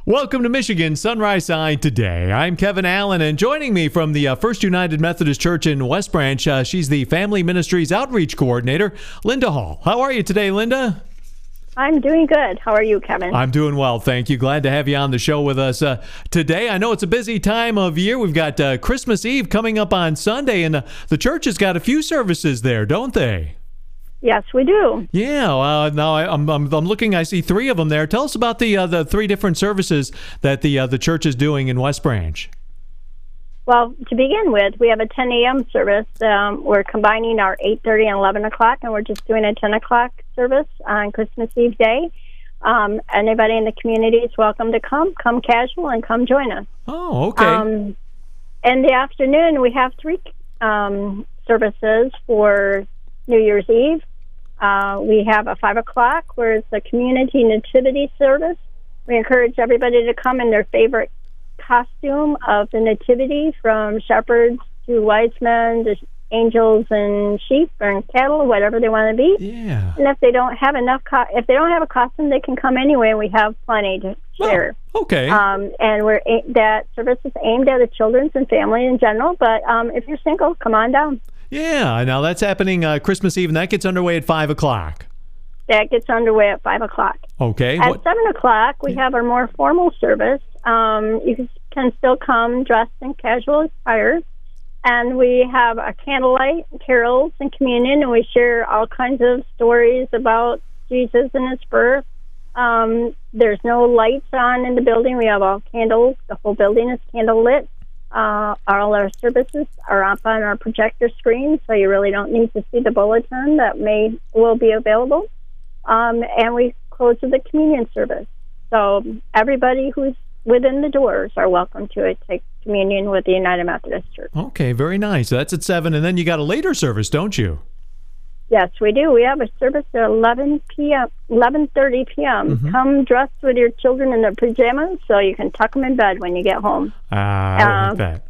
Welcome to Michigan Sunrise Side Today. I'm Kevin Allen, and joining me from the First United Methodist Church in West Branch, she's the Family Ministries Outreach Coordinator, Linda Hall. How are you today, Linda? I'm doing good. How are you, Kevin? I'm doing well, thank you. Glad to have you on the show with us today. I know it's a busy time of year. We've got Christmas Eve coming up on Sunday, and the church has got a few services there, don't they? Yes, we do. Yeah. Now I'm looking. I see three of them there. Tell us about the three different services that the church is doing in West Branch. Well, to begin with, we have a 10 a.m. service. We're combining our 8:30 and 11 o'clock, and we're just doing a 10 o'clock service on Christmas Eve day. Anybody in the community is welcome to come casual, and come join us. Oh, okay. In the afternoon, we have three services for New Year's Eve. We have a 5 o'clock where it's a community nativity service. We encourage everybody to come in their favorite costume of the nativity, from shepherds to wise men to angels and sheep and cattle, whatever they want to be. Yeah. And if they don't have if they don't have a costume, they can come anyway. We have plenty to share. Oh, okay. And that service is aimed at the children's and family in general. But if you're single, come on down. Yeah, now that's happening Christmas Eve, and that gets underway at 5 o'clock. That gets underway at 5 o'clock. Okay. At 7 o'clock, we have our more formal service. You can still come dressed in casual attire. And we have a candlelight, carols, and communion, and we share all kinds of stories about Jesus and his birth. There's no lights on in the building. We have all candles. The whole building is candle lit. All our services are up on our projector screen, so you really don't need to see the bulletin that will be available. And we close with the communion service. So everybody who's within the doors are welcome to take communion with the United Methodist Church. Okay, very nice. That's at 7, and then you got a later service, don't you? Yes, we do. We have a service at 11:30 p.m. Mm-hmm. Come dressed with your children in their pajamas so you can tuck them in bed when you get home. I like that.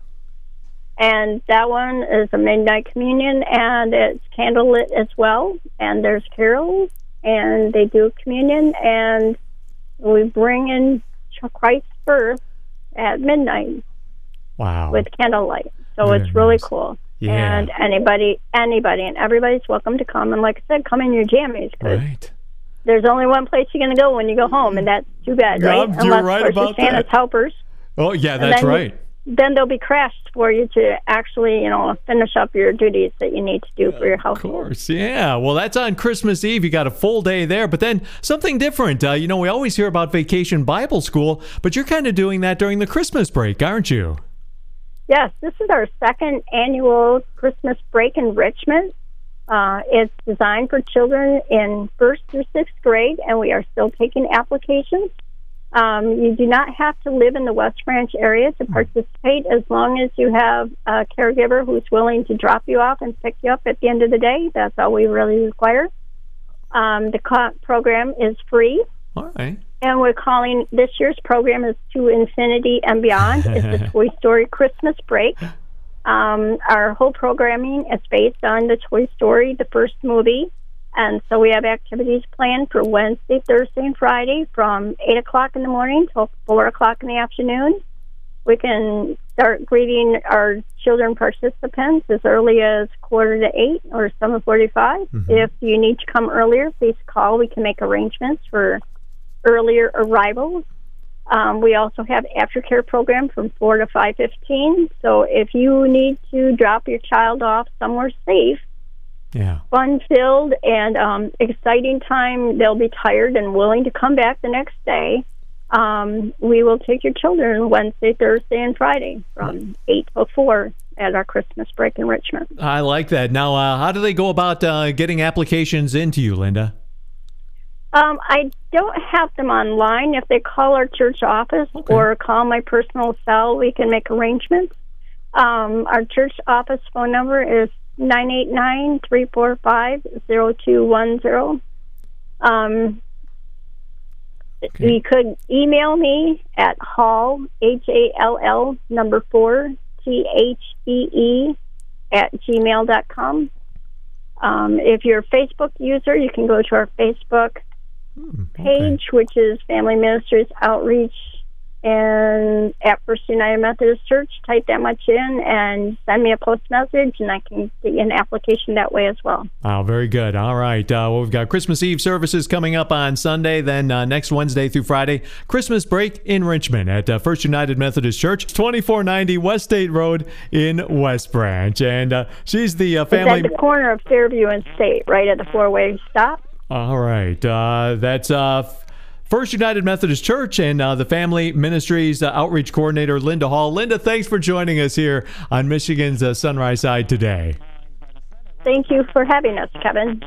And that one is a midnight communion, and it's candlelit as well. And there's carols, and they do communion, and we bring in Christ's birth at midnight. Wow. With candlelight. So Very it's really nice. cool. Yeah. And anybody, and everybody's welcome to come. And like I said, come in your jammies, because there's only one place you're going to go when you go home, and that's too bad, right? You're right of course, about Santa's that. helpers. Oh, yeah, that's right. Then they'll be crashed for you to actually, finish up your duties that you need to do for your household. Of course, yeah. Well, that's on Christmas Eve. You got a full day there, but then something different. We always hear about Vacation Bible School, but you're kind of doing that during the Christmas break, aren't you? Yes, this is our second annual Christmas break enrichment. It's designed for children in 1st through 6th grade, and we are still taking applications. You do not have to live in the West Branch area to participate, as long as you have a caregiver who's willing to drop you off and pick you up at the end of the day. That's all we really require. The program is free. All right. And we're calling this year's program is To Infinity and Beyond. It's the Toy Story Christmas Break. Our whole programming is based on the Toy Story, the first movie. And so we have activities planned for Wednesday, Thursday, and Friday from 8 o'clock in the morning till 4 o'clock in the afternoon. We can start greeting our children participants as early as 7:45 or 7:45. Mm-hmm. If you need to come earlier, please call. We can make arrangements for earlier arrivals. We also have aftercare program from 4 to 5:15. So if you need to drop your child off somewhere safe, fun-filled and exciting time, they'll be tired and willing to come back the next day. We will take your children Wednesday, Thursday, and Friday from 8 to 4 at our Christmas break enrichment. I like that. Now, how do they go about getting applications into you, Linda? I don't have them online. If they call our church office or call my personal cell, we can make arrangements. Our church office phone number is 989-345-0210. You could email me at Hall, Hall, number 4, THEE, @gmail.com. If you're a Facebook user, you can go to our Facebook page, which is Family Ministries Outreach and at First United Methodist Church, type that much in and send me a post message, and I can get you an application that way as well. Oh, very good. All right. Well, we've got Christmas Eve services coming up on Sunday, then next Wednesday through Friday, Christmas break in Richmond at First United Methodist Church, 2490 West State Road in West Branch. And she's the family... It's at the corner of Fairview and State, right at the four-way stop. All right. That's... First United Methodist Church and the Family Ministries Outreach Coordinator, Linda Hall. Linda, thanks for joining us here on Michigan's Sunrise Side today. Thank you for having us, Kevin.